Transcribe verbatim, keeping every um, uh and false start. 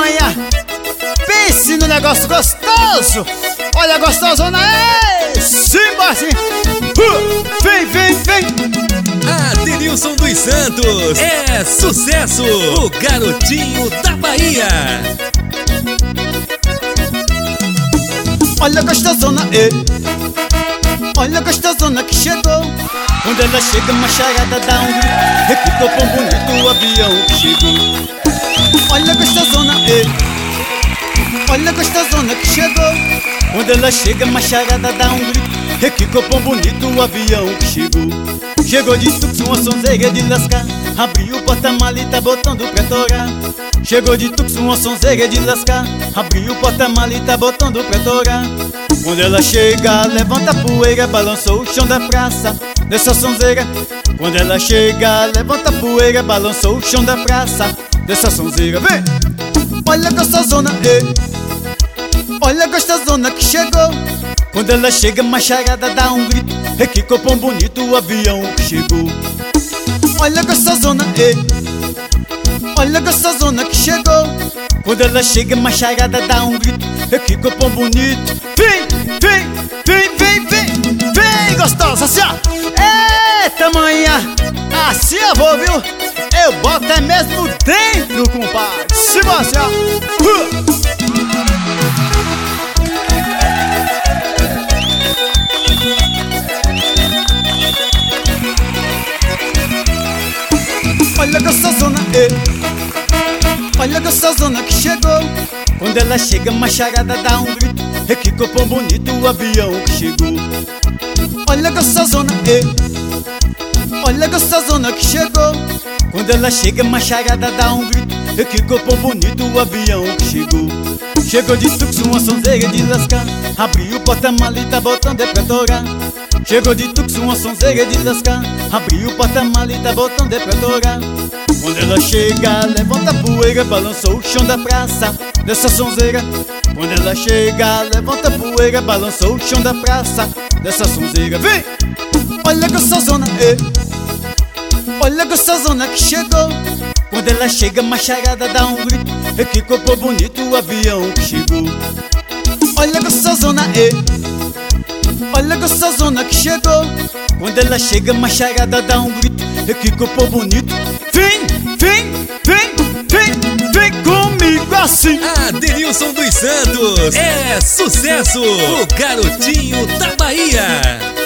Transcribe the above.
tamanha, pense no negócio gostoso. Olha gostosona, ei, simba assim. uh, Vem, vem, vem. Adenilson dos Santos é sucesso, o garotinho da Bahia. Olha gostosona, ei, olha gostosona que chegou. Quando ela chega, macharada dá um grito. É que tão bonito o avião que chegou. Olha gostosona, ei, olha gostosona que chegou. Quando ela chega, macharada dá um grito. É que tão bonito o avião que chegou. Chegou de Tuxum, uma sonzeira de lascar. Abriu o porta-mala e tá botando pra torar. Chegou de Tuxum, uma sonzeira de lascar. Abriu o porta-mala e tá botando pra torar. Quando ela chega, levanta a poeira, balançou o chão da praça dessa sonzeira. Quando ela chega, levanta a poeira, balançou o chão da praça dessa sonzeira. Vem! Olha a gostosona, ei, olha a gostosona que chegou. Quando ela chega, macharada dá um grito. É que copom bonito o avião que chegou. Olha a gostosona, ei, olha a gostosona que chegou. Quando ela chega, macharada dá um grito. É que copom bonito. Vem, vem, vem, vem, vem, vem gostosa, assim ó. Eita manhã, assim eu vou, viu? Eu boto é mesmo dentro, compadre. Se você, ó. uh. Olha a gostosona, ei, olha a gostosona que chegou. Quando ela chega, macharada dá um grito. É que copom bonito o avião que chegou. Olha a gostosona, ei, olha a gostosona que chegou. Quando ela chega, macharada dá um grito. É que copom bonito o avião que chegou. Chegou de Tuxum, uma sonzeira de lascar. Abriu o porta-mala e tá botando é pra torar. Chegou de Tuxum, uma sonzeira de lascar. Abriu o porta-mala e tá botando é pra torar. Quando ela chega, levanta a poeira, balançou o chão da praça dessa sonzeira. Quando ela chega, levanta a poeira, balançou o chão da praça dessa sonzeira. Vem! Olha a gostosona, ei, olha a gostosona que chegou. Quando ela chega, macharada dá um grito. É que copom bonito o avião que chegou. Olha a gostosona, ei, olha a gostosona que chegou. Quando ela chega, macharada dá um grito. É que copom bonito. Vem, vem, vem, vem, vem comigo assim. Adenilson dos Santos é sucesso, o garotinho da Bahia.